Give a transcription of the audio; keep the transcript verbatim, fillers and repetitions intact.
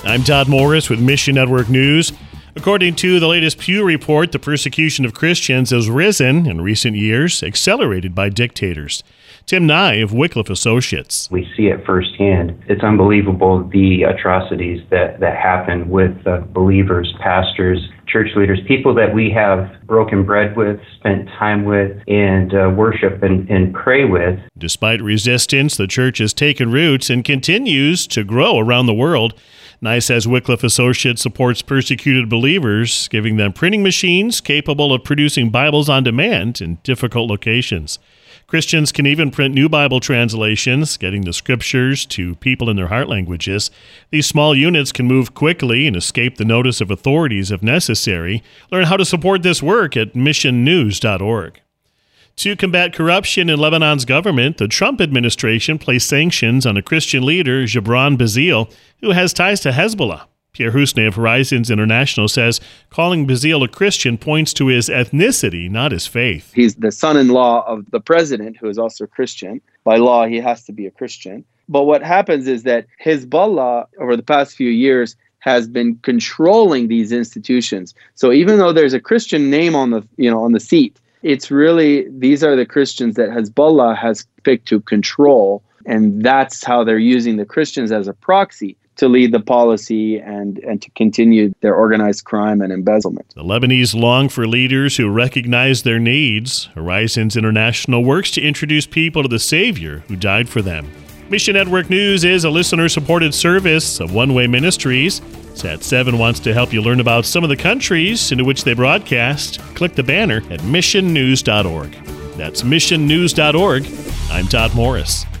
I'm Todd Morris with Mission Network News. According to the latest Pew report, the persecution of Christians has risen in recent years, accelerated by dictators. Tim Nye of Wycliffe Associates. We see it firsthand. It's unbelievable the atrocities that, that happen with uh, believers, pastors, church leaders, people that we have broken bread with, spent time with, and uh, worship and, and pray with. Despite resistance, the church has taken roots and continues to grow around the world. Nye says Wycliffe Associates supports persecuted believers, giving them printing machines capable of producing Bibles on demand in difficult locations. Christians can even print new Bible translations, getting the scriptures to people in their heart languages. These small units can move quickly and escape the notice of authorities if necessary. Learn how to support this work at mission news dot org. To combat corruption in Lebanon's government, the Trump administration placed sanctions on a Christian leader, Gibran Bassil, who has ties to Hezbollah. Pierre Housnay of Horizons International says calling Bassil a Christian points to his ethnicity, not his faith. He's the son-in-law of the president, who is also a Christian. By law, he has to be a Christian. But what happens is that Hezbollah, over the past few years, has been controlling these institutions. So even though there's a Christian name on the, you know, on the seat, it's really, these are the Christians that Hezbollah has picked to control. And that's how they're using the Christians as a proxy to lead the policy and, and to continue their organized crime and embezzlement. The Lebanese long for leaders who recognize their needs. Horizons International works to introduce people to the Savior who died for them. Mission Network News is a listener-supported service of One Way Ministries. Sat seven wants to help you learn about some of the countries into which they broadcast. Click the banner at mission news dot org. That's mission news dot org. I'm Todd Morris.